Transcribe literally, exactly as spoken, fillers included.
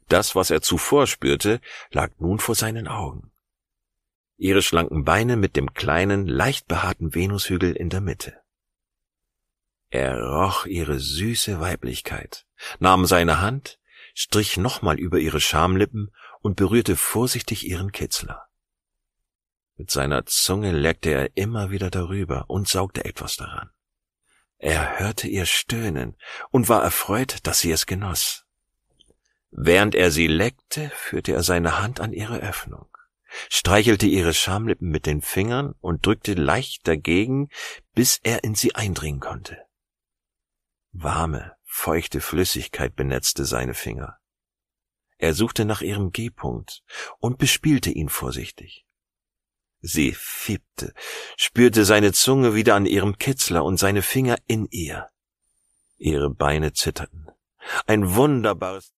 Das, was er zuvor spürte, lag nun vor seinen Augen. Ihre schlanken Beine mit dem kleinen, leicht behaarten Venushügel in der Mitte. Er roch ihre süße Weiblichkeit, nahm seine Hand, strich nochmal über ihre Schamlippen und berührte vorsichtig ihren Kitzler. Mit seiner Zunge leckte er immer wieder darüber und saugte etwas daran. Er hörte ihr stöhnen und war erfreut, dass sie es genoss. Während er sie leckte, führte er seine Hand an ihre Öffnung, streichelte ihre Schamlippen mit den Fingern und drückte leicht dagegen, bis er in sie eindringen konnte. Warme, feuchte Flüssigkeit benetzte seine Finger. Er suchte nach ihrem G-Punkt und bespielte ihn vorsichtig. Sie fiebte, spürte seine Zunge wieder an ihrem Kitzler und seine Finger in ihr. Ihre Beine zitterten. Ein wunderbares